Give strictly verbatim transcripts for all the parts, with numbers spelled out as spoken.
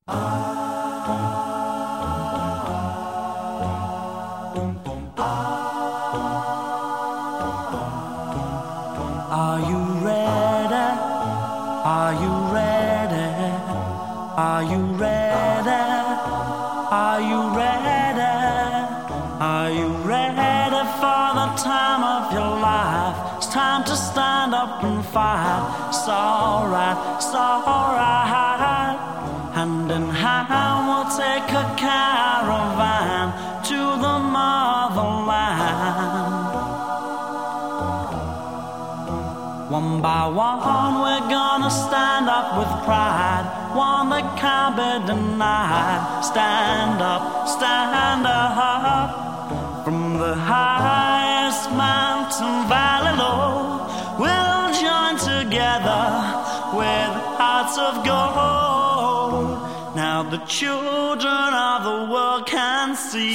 Are you ready? Are you ready? Are you ready? Are you ready? Are you ready for the time of your life? It's time to stand up and fight. It's alright, it's alright. Hand in hand we'll take a caravan to the motherland. One by one we're gonna stand up with pride, one that can't be denied. Stand up, stand up. From the highest mountain valley low, we'll join together with hearts of gold. Now the children of the world can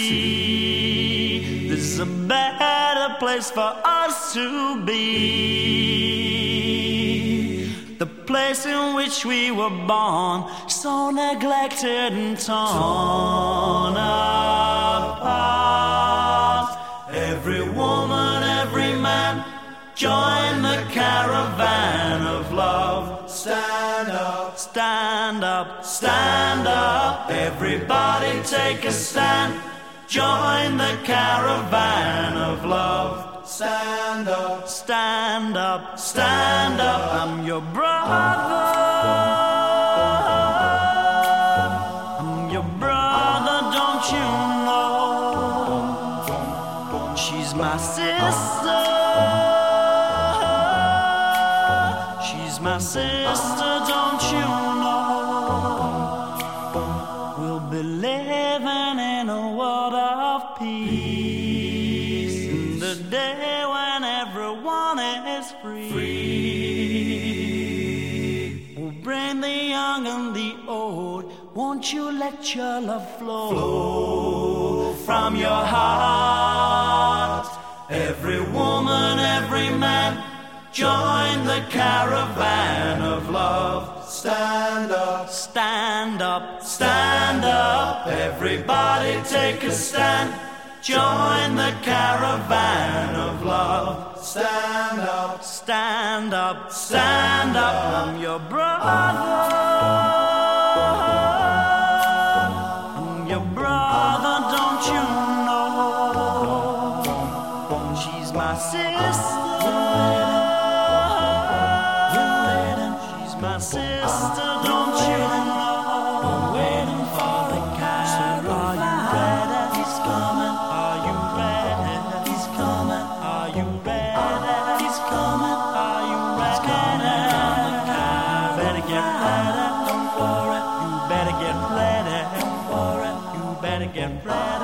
see there's a better place for us to be. The place in which we were born, so neglected and torn apart. Every woman, every man, join the caravan of love. Stand up, stand up, stand up. Everybody take a stand. Join the caravan of love. Stand up, stand up, stand up. I'm your brother. I'm your brother, don't you know? She's my sister. She's my sister, don't you know? We'll be living in a world of peace, in the day when everyone is free. free. We'll bring the young and the old. Won't you let your love flow, flow from your heart? Every woman, every man, join the caravan of love. Stand up, stand up, stand up. Everybody take a stand. Join the caravan of love. Stand up, stand up, stand up. I'm your brother. I'm your brother, don't you know? She's my sister. My sister, don't you know? I'm waiting for the caravan. Are you ready? He's coming. Are you ready? He's coming. Are you ready? He's coming. Are you ready? Better get ready. Don't worry. You better get ready. Don't worry. You better get ready.